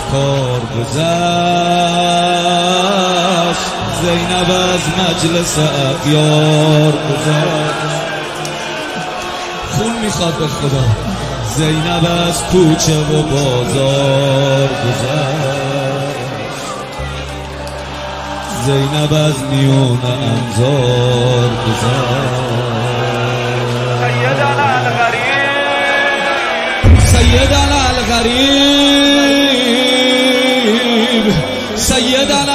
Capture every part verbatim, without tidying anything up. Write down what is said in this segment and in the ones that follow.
کار گذشت، زینب از مجلس اغیار گذشت. خون میخواد به خدا. زینب از کوچه و بازار گذشت، زینب از میون انظار گذشت. سیدنا الغریب، سیدنا الغریب، سیدنا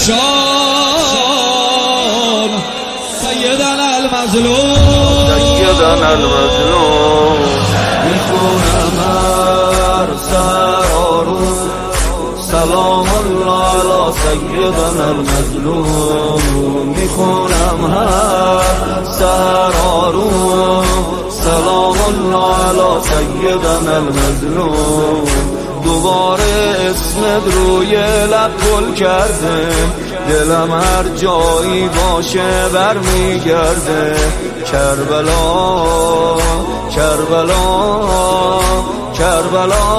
العطشان، سیدنا المظلوم، سیدنا المظلوم. میخونم هر سر آروم سلام الله علی سیدنا المظلوم. میخونم هر سر آروم سلام الله علی سیدنا المظلوم. دوباره اسمت روی لب گل کرده، دلم هر جایی باشه برمیگرده. کربلا کربلا کربلا،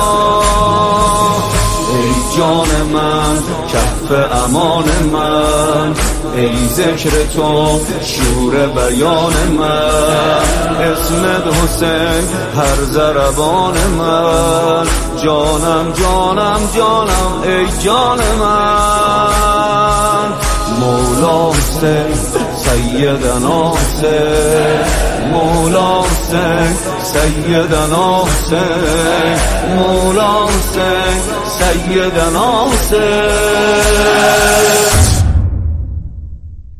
ای جان من کف امان من، ای ذکر تو شور بیان من. اسمت حسین هر ضربان من، جانم جانم جانم ای جان من. مولا حسین سیدنا حسین، مولا حسین سیدنا حسین، مولا حسین سیدنا حسین.